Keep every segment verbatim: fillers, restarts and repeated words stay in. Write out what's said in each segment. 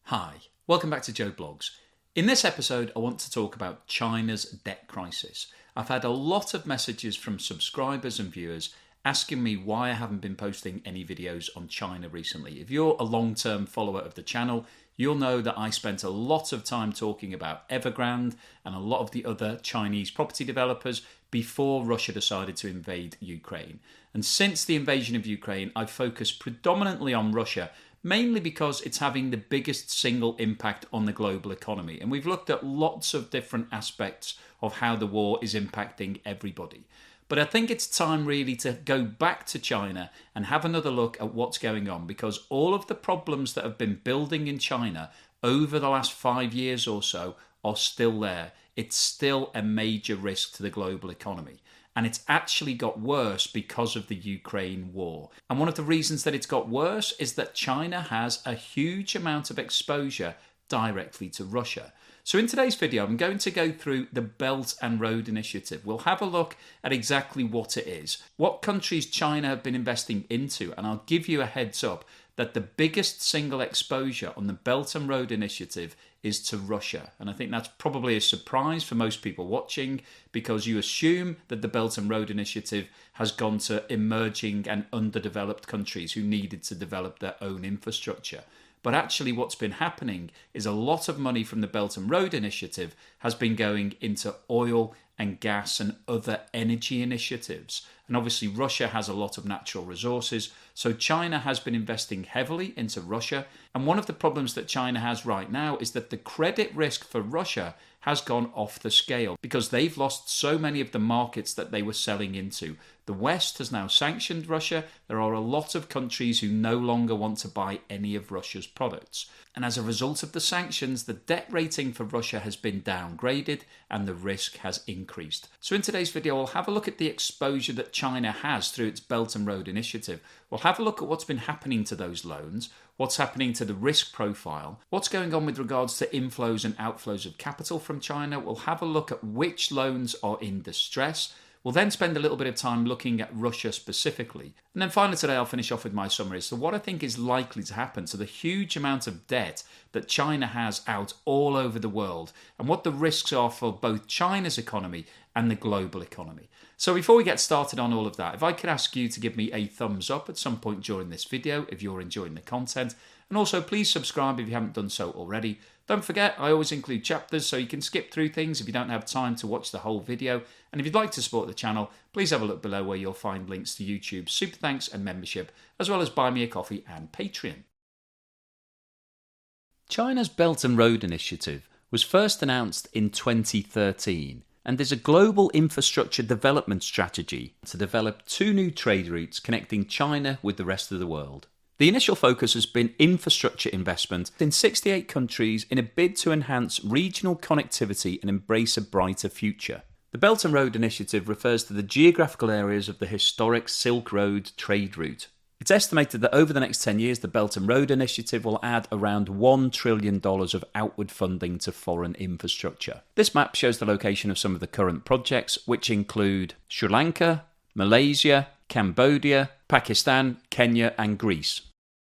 Hi, welcome back to Joe Blogs. In this episode, I want to talk about China's debt crisis. I've had a lot of messages from subscribers and viewers asking me why I haven't been posting any videos on China recently. If you're a long-term follower of the channel, you'll know that I spent a lot of time talking about Evergrande and a lot of the other Chinese property developers before Russia decided to invade Ukraine. And since the invasion of Ukraine, I've focused predominantly on Russia, mainly because it's having the biggest single impact on the global economy. And we've looked at lots of different aspects of how the war is impacting everybody. But I think it's time really to go back to China and have another look at what's going on, because all of the problems that have been building in China over the last five years or so are still there. It's still a major risk to the global economy. And it's actually got worse because of the Ukraine war. And one of the reasons that it's got worse is that China has a huge amount of exposure directly to Russia. So in today's video, I'm going to go through the Belt and Road Initiative. We'll have a look at exactly what it is, what countries China have been investing into, and I'll give you a heads up that the biggest single exposure on the Belt and Road Initiative is to Russia. And I think that's probably a surprise for most people watching, because you assume that the Belt and Road Initiative has gone to emerging and underdeveloped countries who needed to develop their own infrastructure. But actually what's been happening is a lot of money from the Belt and Road Initiative has been going into oil and gas and other energy initiatives. And obviously Russia has a lot of natural resources, so China has been investing heavily into Russia. And one of the problems that China has right now is that the credit risk for Russia has gone off the scale because they've lost so many of the markets that they were selling into. The West has now sanctioned Russia. There are a lot of countries who no longer want to buy any of Russia's products. And as a result of the sanctions, the debt rating for Russia has been downgraded and the risk has increased. So in today's video, we'll have a look at the exposure that China has through its Belt and Road Initiative. We'll have a look at what's been happening to those loans, what's happening to the risk profile, what's going on with regards to inflows and outflows of capital from China. We'll have a look at which loans are in distress. We'll then spend a little bit of time looking at Russia specifically. And then finally today I'll finish off with my summary. So what I think is likely to happen to the huge amount of debt that China has out all over the world, and what the risks are for both China's economy and the global economy. So before we get started on all of that, if I could ask you to give me a thumbs up at some point during this video if you're enjoying the content. And also please subscribe if you haven't done so already. Don't forget, I always include chapters so you can skip through things if you don't have time to watch the whole video. And if you'd like to support the channel, please have a look below where you'll find links to YouTube, Super Thanks and membership, as well as Buy Me a Coffee and Patreon. China's Belt and Road Initiative was first announced in twenty thirteen and is a global infrastructure development strategy to develop two new trade routes connecting China with the rest of the world. The initial focus has been infrastructure investment in sixty-eight countries in a bid to enhance regional connectivity and embrace a brighter future. The Belt and Road Initiative refers to the geographical areas of the historic Silk Road trade route. It's estimated that over the next ten years, the Belt and Road Initiative will add around one trillion dollars of outward funding to foreign infrastructure. This map shows the location of some of the current projects, which include Sri Lanka, Malaysia, Cambodia, Pakistan, Kenya and Greece.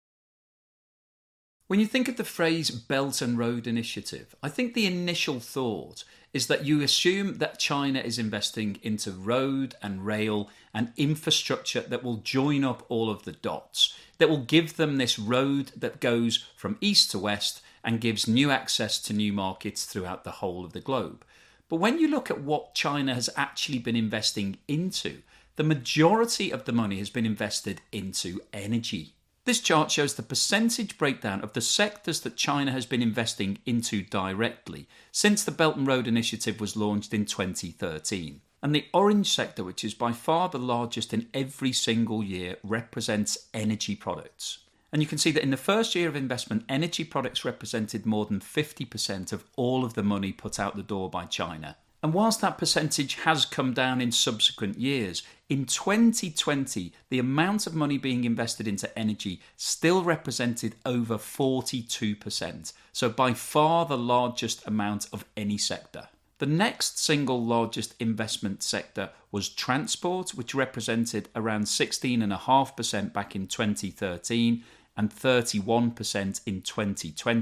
When you think of the phrase Belt and Road Initiative, I think the initial thought is that you assume that China is investing into road and rail and infrastructure that will join up all of the dots, that will give them this road that goes from east to west and gives new access to new markets throughout the whole of the globe. But when you look at what China has actually been investing into, the majority of the money has been invested into energy. This chart shows the percentage breakdown of the sectors that China has been investing into directly since the Belt and Road Initiative was launched in twenty thirteen. And the orange sector, which is by far the largest in every single year, represents energy products. And you can see that in the first year of investment, energy products represented more than fifty percent of all of the money put out the door by China. And whilst that percentage has come down in subsequent years, in twenty twenty, the amount of money being invested into energy still represented over forty-two percent. So by far the largest amount of any sector. The next single largest investment sector was transport, which represented around sixteen point five percent back in twenty thirteen and thirty-one percent in twenty twenty.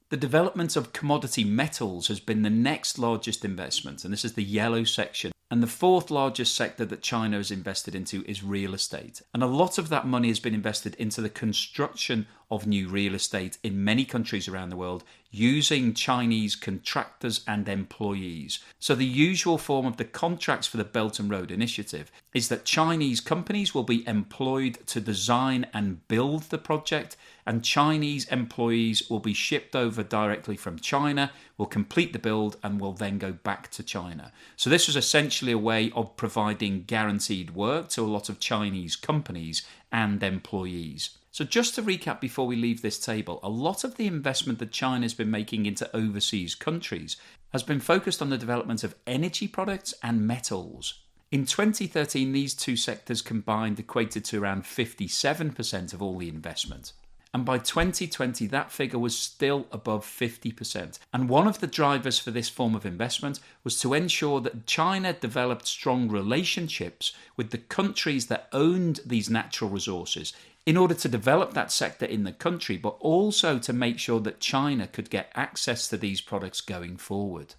The development of commodity metals has been the next largest investment, and this is the yellow section. And the fourth largest sector that China has invested into is real estate. And a lot of that money has been invested into the construction of new real estate in many countries around the world using Chinese contractors and employees. So the usual form of the contracts for the Belt and Road Initiative is that Chinese companies will be employed to design and build the project, and Chinese employees will be shipped over directly from China, will complete the build, and will then go back to China. So this was essentially a way of providing guaranteed work to a lot of Chinese companies and employees. So just to recap before we leave this table, a lot of the investment that China has been making into overseas countries has been focused on the development of energy products and metals. In twenty thirteen, these two sectors combined equated to around fifty-seven percent of all the investment. And by twenty twenty, that figure was still above fifty percent. And one of the drivers for this form of investment was to ensure that China developed strong relationships with the countries that owned these natural resources in order to develop that sector in the country, but also to make sure that China could get access to these products going forward.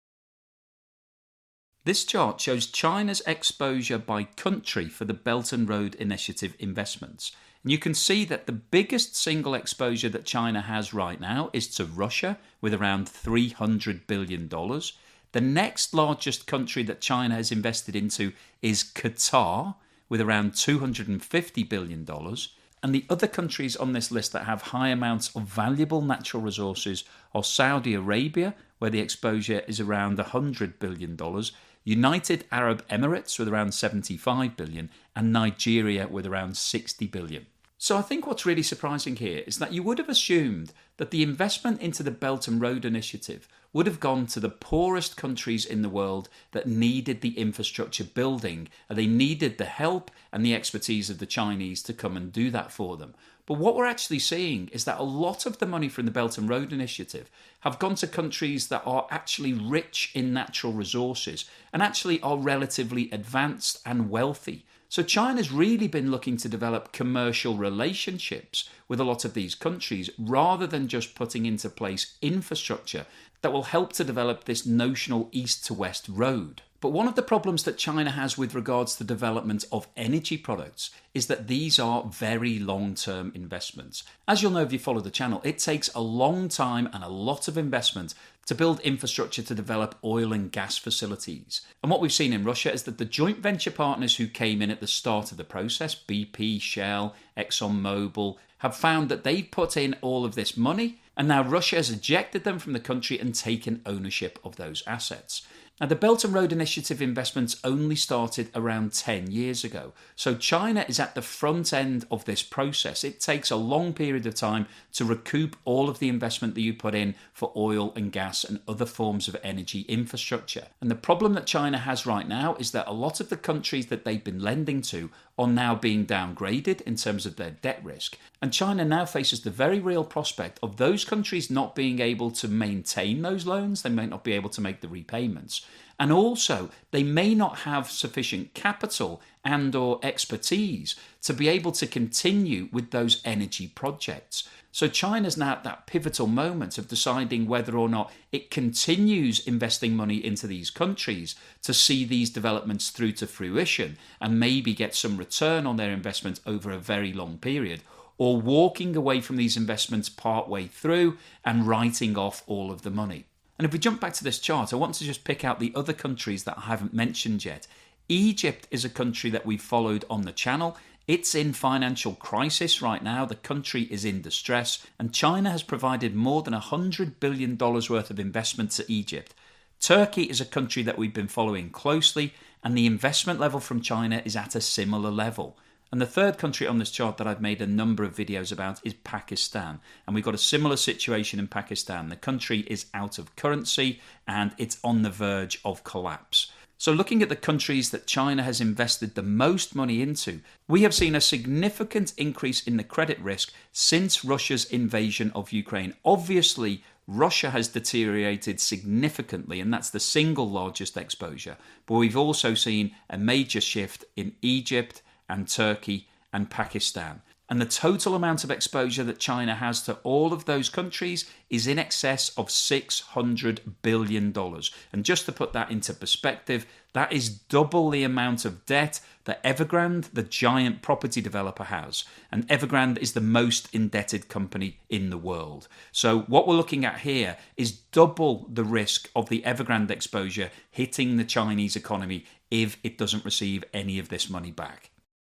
This chart shows China's exposure by country for the Belt and Road Initiative investments. And you can see that the biggest single exposure that China has right now is to Russia with around three hundred billion dollars. The next largest country that China has invested into is Qatar with around two hundred fifty billion dollars. And the other countries on this list that have high amounts of valuable natural resources are Saudi Arabia, where the exposure is around one hundred billion dollars, United Arab Emirates with around seventy-five billion dollars, and Nigeria with around sixty billion dollars. So I think what's really surprising here is that you would have assumed that the investment into the Belt and Road Initiative would have gone to the poorest countries in the world that needed the infrastructure building, and they needed the help and the expertise of the Chinese to come and do that for them. But what we're actually seeing is that a lot of the money from the Belt and Road Initiative have gone to countries that are actually rich in natural resources and actually are relatively advanced and wealthy. So China's really been looking to develop commercial relationships with a lot of these countries rather than just putting into place infrastructure that will help to develop this notional east to west road. But one of the problems that China has with regards to the development of energy products is that these are very long-term investments. As you'll know if you follow the channel, it takes a long time and a lot of investment to build infrastructure to develop oil and gas facilities. And what we've seen in Russia is that the joint venture partners who came in at the start of the process, B P, Shell, ExxonMobil, have found that they've put in all of this money, and now Russia has ejected them from the country and taken ownership of those assets. Now, the Belt and Road Initiative investments only started around ten years ago. So China is at the front end of this process. It takes a long period of time to recoup all of the investment that you put in for oil and gas and other forms of energy infrastructure. And the problem that China has right now is that a lot of the countries that they've been lending to are now being downgraded in terms of their debt risk. And China now faces the very real prospect of those countries not being able to maintain those loans. They may not be able to make the repayments. And also, they may not have sufficient capital and or expertise to be able to continue with those energy projects. So China's now at that pivotal moment of deciding whether or not it continues investing money into these countries to see these developments through to fruition and maybe get some return on their investment over a very long period, or walking away from these investments partway through and writing off all of the money. And if we jump back to this chart, I want to just pick out the other countries that I haven't mentioned yet. Egypt is a country that we've followed on the channel. It's in financial crisis right now. The country is in distress, and China has provided more than one hundred billion dollars worth of investment to Egypt. Turkey is a country that we've been following closely, and the investment level from China is at a similar level. And the third country on this chart that I've made a number of videos about is Pakistan. And we've got a similar situation in Pakistan. The country is out of currency and it's on the verge of collapse. So looking at the countries that China has invested the most money into, we have seen a significant increase in the credit risk since Russia's invasion of Ukraine. Obviously, Russia has deteriorated significantly, and that's the single largest exposure. But we've also seen a major shift in Egypt and Turkey and Pakistan. And the total amount of exposure that China has to all of those countries is in excess of six hundred billion dollars. And just to put that into perspective, that is double the amount of debt that Evergrande, the giant property developer, has. And Evergrande is the most indebted company in the world. So what we're looking at here is double the risk of the Evergrande exposure hitting the Chinese economy if it doesn't receive any of this money back.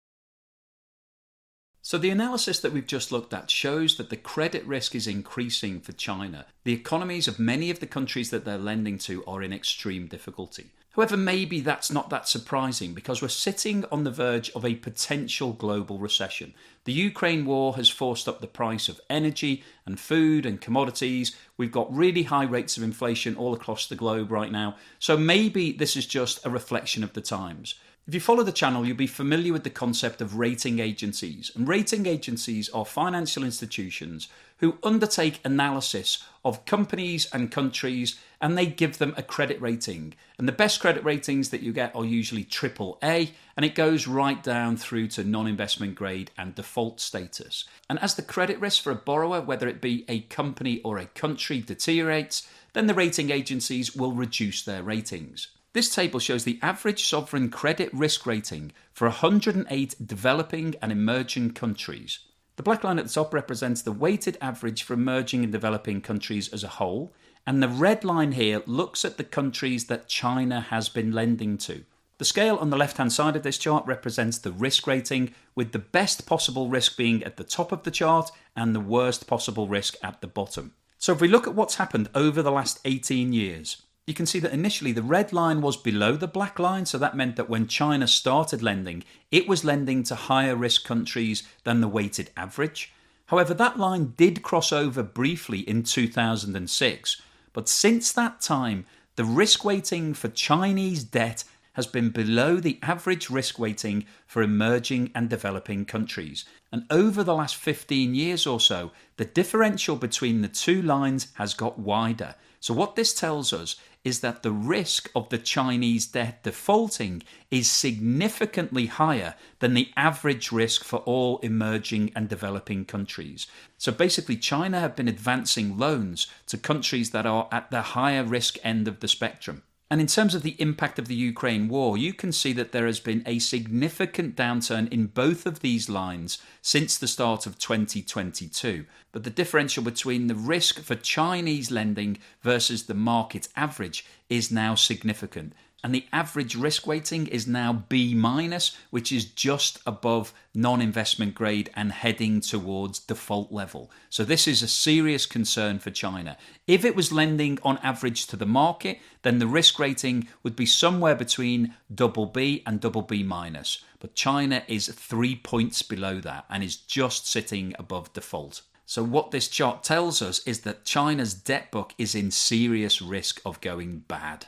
So the analysis that we've just looked at shows that the credit risk is increasing for China. The economies of many of the countries that they're lending to are in extreme difficulty. However, maybe that's not that surprising because we're sitting on the verge of a potential global recession. The Ukraine war has forced up the price of energy and food and commodities. We've got really high rates of inflation all across the globe right now. So maybe this is just a reflection of the times. If you follow the channel, you'll be familiar with the concept of rating agencies. And rating agencies are financial institutions who undertake analysis of companies and countries, and they give them a credit rating. And the best credit ratings that you get are usually triple A, and it goes right down through to non-investment grade and default status. And as the credit risk for a borrower, whether it be a company or a country, deteriorates, then the rating agencies will reduce their ratings. This table shows the average sovereign credit risk rating for one hundred eight developing and emerging countries. The black line at the top represents the weighted average for emerging and developing countries as a whole, and the red line here looks at the countries that China has been lending to. The scale on the left-hand side of this chart represents the risk rating, with the best possible risk being at the top of the chart and the worst possible risk at the bottom. So if we look at what's happened over the last eighteen years, you can see that initially the red line was below the black line, so that meant that when China started lending, it was lending to higher risk countries than the weighted average. However, that line did cross over briefly in two thousand six, but since that time, the risk weighting for Chinese debt has been below the average risk weighting for emerging and developing countries. And over the last fifteen years or so, the differential between the two lines has got wider. So what this tells us is that the risk of the Chinese debt defaulting is significantly higher than the average risk for all emerging and developing countries. So basically, China have been advancing loans to countries that are at the higher risk end of the spectrum. And in terms of the impact of the Ukraine war, you can see that there has been a significant downturn in both of these lines since the start of twenty twenty-two. But the differential between the risk for Chinese lending versus the market average is now significant. And the average risk weighting is now B minus, which is just above non-investment grade and heading towards default level. So this is a serious concern for China. If it was lending on average to the market, then the risk rating would be somewhere between double B and double B minus. But China is three points below that and is just sitting above default. So what this chart tells us is that China's debt book is in serious risk of going bad.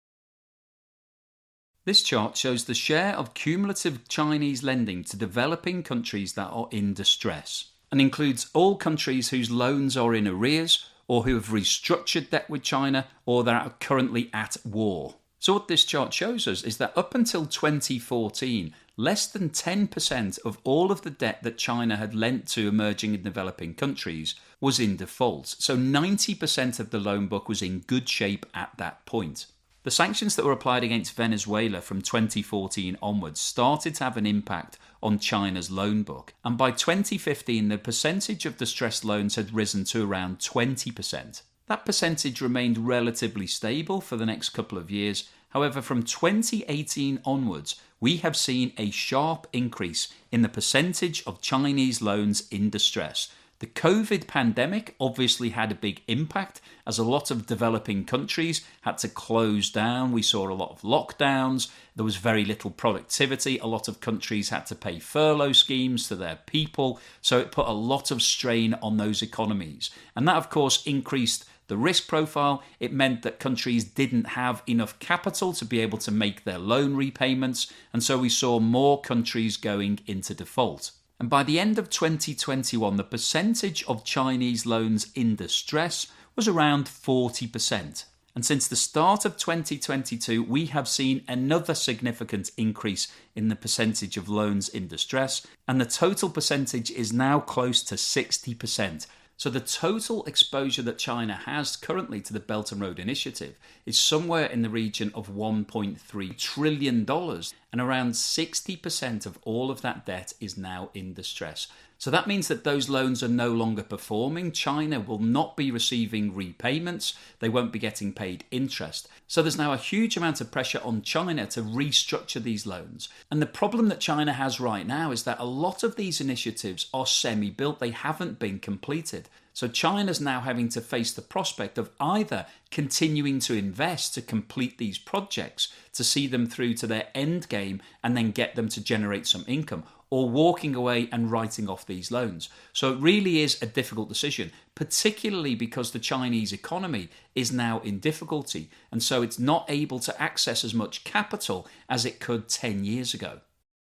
This chart shows the share of cumulative Chinese lending to developing countries that are in distress and includes all countries whose loans are in arrears or who have restructured debt with China or that are currently at war. So what this chart shows us is that up until twenty fourteen, less than ten percent of all of the debt that China had lent to emerging and developing countries was in default. So ninety percent of the loan book was in good shape at that point. The sanctions that were applied against Venezuela from twenty fourteen onwards started to have an impact on China's loan book, and by twenty fifteen the percentage of distressed loans had risen to around twenty percent. That percentage remained relatively stable for the next couple of years. However, from twenty eighteen onwards, we have seen a sharp increase in the percentage of Chinese loans in distress. The COVID pandemic obviously had a big impact as a lot of developing countries had to close down. We saw a lot of lockdowns. There was very little productivity. A lot of countries had to pay furlough schemes to their people. So it put a lot of strain on those economies. And that, of course, increased the risk profile. It meant that countries didn't have enough capital to be able to make their loan repayments. And so we saw more countries going into default. And by the end of twenty twenty-one, the percentage of Chinese loans in distress was around forty percent. And since the start of twenty twenty-two, we have seen another significant increase in the percentage of loans in distress, and the total percentage is now close to sixty percent. So the total exposure that China has currently to the Belt and Road Initiative is somewhere in the region of one point three trillion dollars, and around sixty percent of all of that debt is now in distress. So that means that those loans are no longer performing. China will not be receiving repayments. They won't be getting paid interest. So there's now a huge amount of pressure on China to restructure these loans. And the problem that China has right now is that a lot of these initiatives are semi-built. They haven't been completed. So China's now having to face the prospect of either continuing to invest to complete these projects, to see them through to their end game and then get them to generate some income, or walking away and writing off these loans. So it really is a difficult decision, particularly because the Chinese economy is now in difficulty, and so it's not able to access as much capital as it could ten years ago.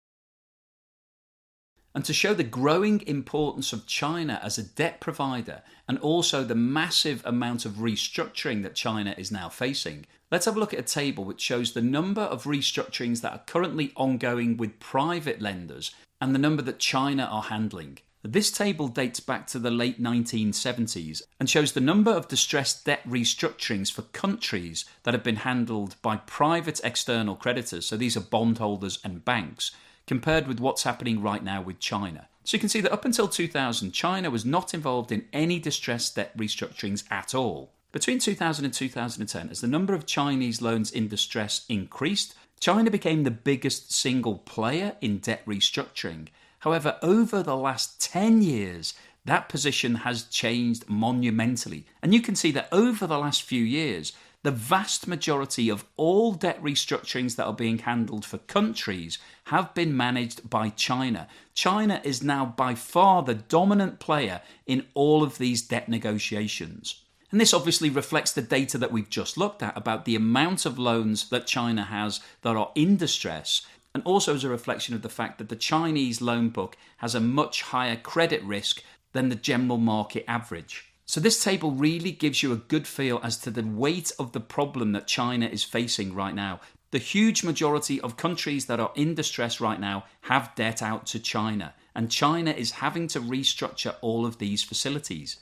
And to show the growing importance of China as a debt provider, and also the massive amount of restructuring that China is now facing, let's have a look at a table which shows the number of restructurings that are currently ongoing with private lenders and the number that China are handling. This table dates back to the late nineteen seventies and shows the number of distressed debt restructurings for countries that have been handled by private external creditors, so these are bondholders and banks, compared with what's happening right now with China. So you can see that up until two thousand, China was not involved in any distressed debt restructurings at all. Between two thousand and two thousand ten, as the number of Chinese loans in distress increased, China became the biggest single player in debt restructuring. However, over the last ten years, that position has changed monumentally. And you can see that over the last few years, the vast majority of all debt restructurings that are being handled for countries have been managed by China. China is now by far the dominant player in all of these debt negotiations. And this obviously reflects the data that we've just looked at about the amount of loans that China has that are in distress, and also as a reflection of the fact that the Chinese loan book has a much higher credit risk than the general market average. So this table really gives you a good feel as to the weight of the problem that China is facing right now. The huge majority of countries that are in distress right now have debt out to China, and China is having to restructure all of these facilities.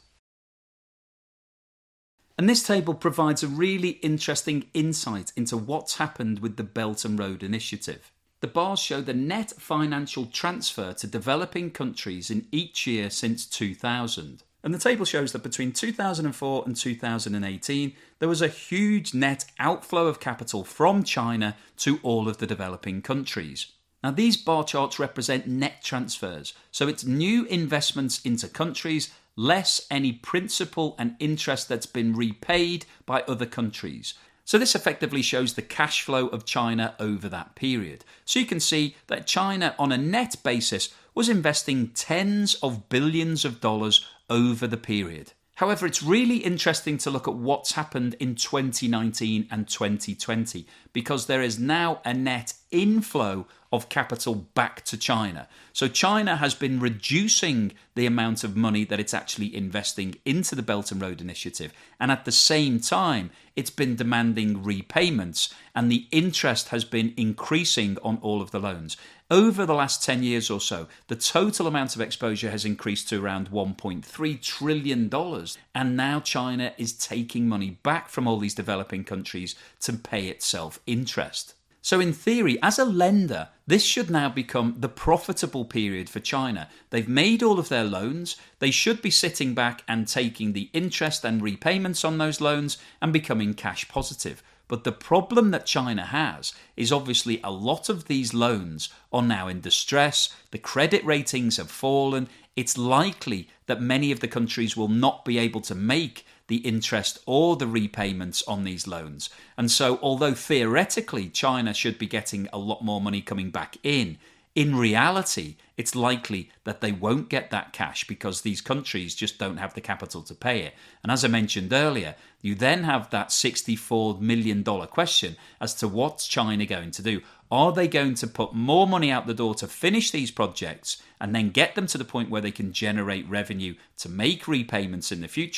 And this table provides a really interesting insight into what's happened with the Belt and Road Initiative. The bars show the net financial transfer to developing countries in each year since two thousand. And the table shows that between two thousand four and two thousand eighteen, there was a huge net outflow of capital from China to all of the developing countries. Now, these bar charts represent net transfers, so it's new investments into countries, less any principal and interest that's been repaid by other countries. So this effectively shows the cash flow of China over that period. So you can see that China, on a net basis, was investing tens of billions of dollars over the period. However, it's really interesting to look at what's happened in twenty nineteen and twenty twenty, because there is now a net inflow of capital back to China. So China has been reducing the amount of money that it's actually investing into the Belt and Road Initiative, and at the same time it's been demanding repayments, and the interest has been increasing on all of the loans. Over the last ten years or so, the total amount of exposure has increased to around one point three trillion dollars, and now China is taking money back from all these developing countries to pay itself interest. So in theory, as a lender, this should now become the profitable period for China. They've made all of their loans, they should be sitting back and taking the interest and repayments on those loans and becoming cash positive. But the problem that China has is obviously a lot of these loans are now in distress, the credit ratings have fallen, it's likely that many of the countries will not be able to make the interest or the repayments on these loans. And so although theoretically China should be getting a lot more money coming back in, in reality it's likely that they won't get that cash because these countries just don't have the capital to pay it. And as I mentioned earlier, you then have that sixty-four million dollars question as to what's China going to do. Are they going to put more money out the door to finish these projects and then get them to the point where they can generate revenue to make repayments in the future?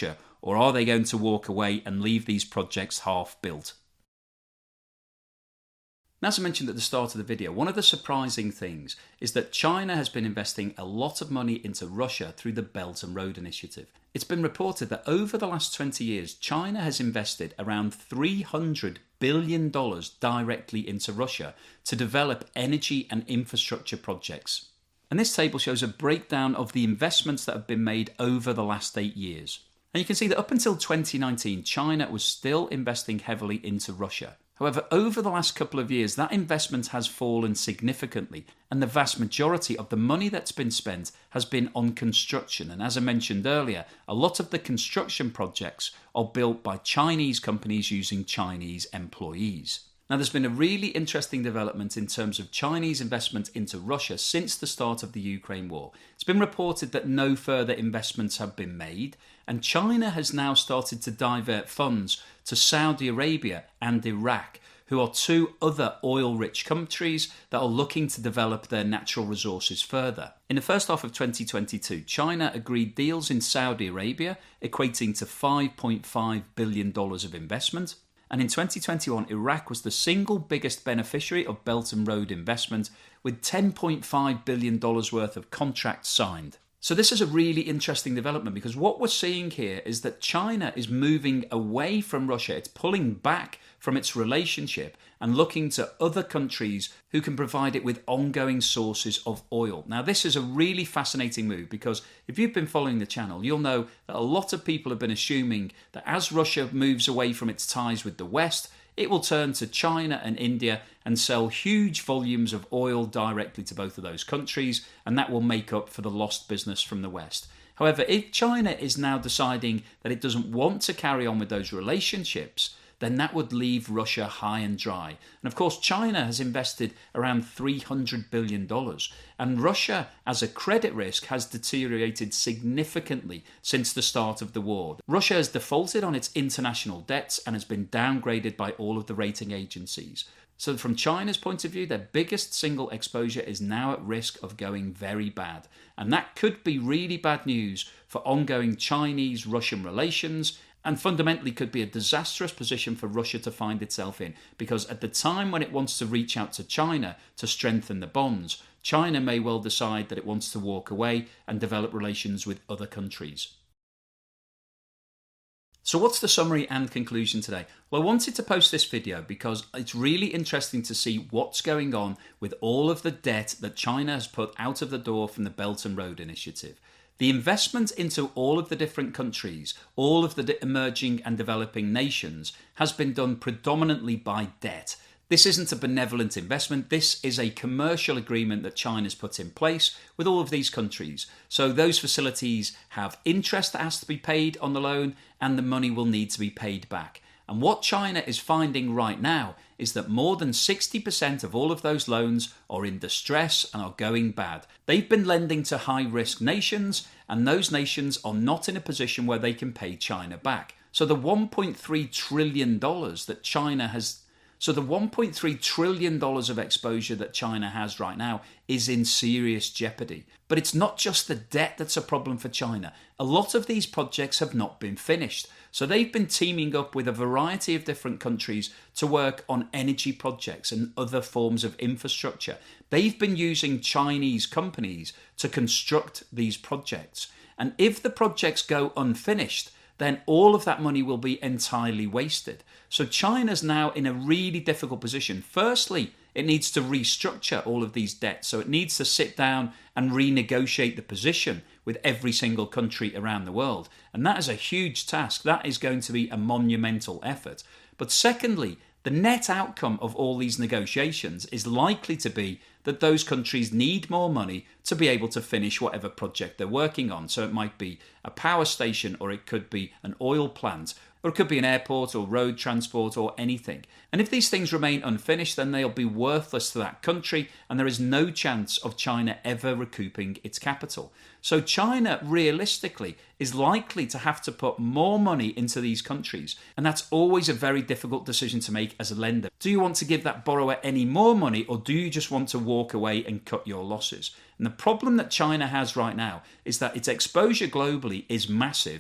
or are they going to walk away and leave these projects half built? Now, as I mentioned at the start of the video, one of the surprising things is that China has been investing a lot of money into Russia through the Belt and Road Initiative. It's been reported that over the last twenty years, China has invested around three hundred billion dollars directly into Russia to develop energy and infrastructure projects. And this table shows a breakdown of the investments that have been made over the last eight years. And you can see that up until twenty nineteen, China was still investing heavily into Russia. However, over the last couple of years, that investment has fallen significantly, and the vast majority of the money that's been spent has been on construction. And as I mentioned earlier, a lot of the construction projects are built by Chinese companies using Chinese employees. Now, there's been a really interesting development in terms of Chinese investment into Russia since the start of the Ukraine war. It's been reported that no further investments have been made, and China has now started to divert funds to Saudi Arabia and Iraq, who are two other oil-rich countries that are looking to develop their natural resources further. In the first half of twenty twenty-two, China agreed deals in Saudi Arabia equating to five point five billion dollars of investment. And in twenty twenty-one, Iraq was the single biggest beneficiary of Belt and Road investment, with ten point five billion dollars worth of contracts signed. So this is a really interesting development, because what we're seeing here is that China is moving away from Russia. It's pulling back from its relationship and looking to other countries who can provide it with ongoing sources of oil. Now, this is a really fascinating move, because if you've been following the channel, you'll know that a lot of people have been assuming that as Russia moves away from its ties with the West, it will turn to China and India and sell huge volumes of oil directly to both of those countries, and that will make up for the lost business from the West. However, if China is now deciding that it doesn't want to carry on with those relationships, then that would leave Russia high and dry. And of course, China has invested around three hundred billion dollars, and Russia, as a credit risk, has deteriorated significantly since the start of the war. Russia has defaulted on its international debts and has been downgraded by all of the rating agencies. So from China's point of view, their biggest single exposure is now at risk of going very bad. And that could be really bad news for ongoing Chinese-Russian relations, and fundamentally could be a disastrous position for Russia to find itself in, because at the time when it wants to reach out to China to strengthen the bonds, China may well decide that it wants to walk away and develop relations with other countries. So what's the summary and conclusion today? Well, I wanted to post this video because it's really interesting to see what's going on with all of the debt that China has put out of the door from the Belt and Road Initiative. The investment into all of the different countries, all of the emerging and developing nations, has been done predominantly by debt. This isn't a benevolent investment. This is a commercial agreement that China's put in place with all of these countries. So those facilities have interest that has to be paid on the loan, and the money will need to be paid back. And what China is finding right now is that more than sixty percent of all of those loans are in distress and are going bad. They've been lending to high-risk nations, and those nations are not in a position where they can pay China back. So the one point three trillion dollars that China has So the one point three trillion dollars of exposure that China has right now is in serious jeopardy. But it's not just the debt that's a problem for China. A lot of these projects have not been finished. So they've been teaming up with a variety of different countries to work on energy projects and other forms of infrastructure. They've been using Chinese companies to construct these projects. And if the projects go unfinished, then all of that money will be entirely wasted. So China's now in a really difficult position. Firstly, it needs to restructure all of these debts. So it needs to sit down and renegotiate the position with every single country around the world. And that is a huge task. That is going to be a monumental effort. But secondly, the net outcome of all these negotiations is likely to be that those countries need more money to be able to finish whatever project they're working on. So it might be a power station, or it could be an oil plant, or it could be an airport or road transport or anything. And if these things remain unfinished, then they'll be worthless to that country, and there is no chance of China ever recouping its capital. So China, realistically, is likely to have to put more money into these countries, and that's always a very difficult decision to make as a lender. Do you want to give that borrower any more money, or do you just want to walk away and cut your losses? And the problem that China has right now is that its exposure globally is massive.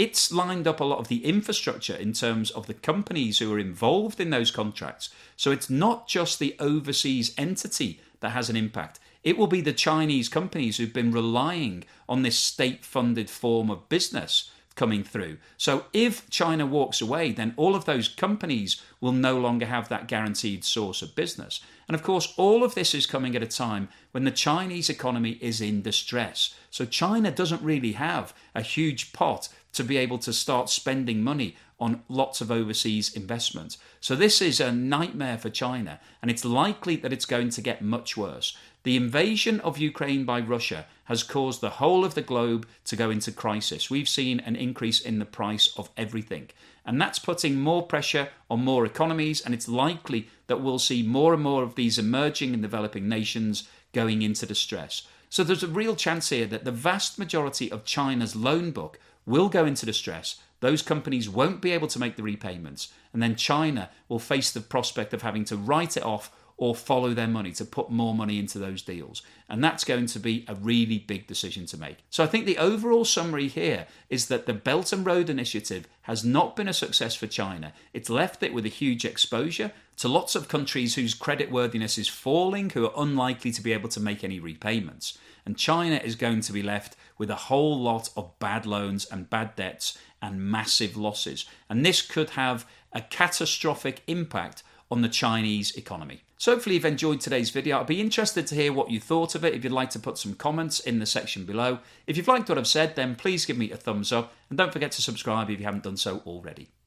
it's lined up a lot of the infrastructure in terms of the companies who are involved in those contracts. So it's not just the overseas entity that has an impact. It will be the Chinese companies who've been relying on this state-funded form of business coming through. So if China walks away, then all of those companies will no longer have that guaranteed source of business. And of course, all of this is coming at a time when the Chinese economy is in distress. So China doesn't really have a huge pot to be able to start spending money on lots of overseas investment. So this is a nightmare for China, and it's likely that it's going to get much worse. The invasion of Ukraine by Russia has caused the whole of the globe to go into crisis. We've seen an increase in the price of everything, and that's putting more pressure on more economies, and it's likely that we'll see more and more of these emerging and developing nations going into distress. So there's a real chance here that the vast majority of China's loan book will go into distress. Those companies won't be able to make the repayments, and then China will face the prospect of having to write it off or follow their money to put more money into those deals. And that's going to be a really big decision to make. So I think the overall summary here is that the Belt and Road Initiative has not been a success for China. It's left it with a huge exposure to lots of countries whose creditworthiness is falling, who are unlikely to be able to make any repayments. And China is going to be left with a whole lot of bad loans and bad debts and massive losses. And this could have a catastrophic impact on the Chinese economy. So hopefully you've enjoyed today's video. I'd be interested to hear what you thought of it. If you'd like to put some comments in the section below. If you've liked what I've said, then please give me a thumbs up, and don't forget to subscribe if you haven't done so already.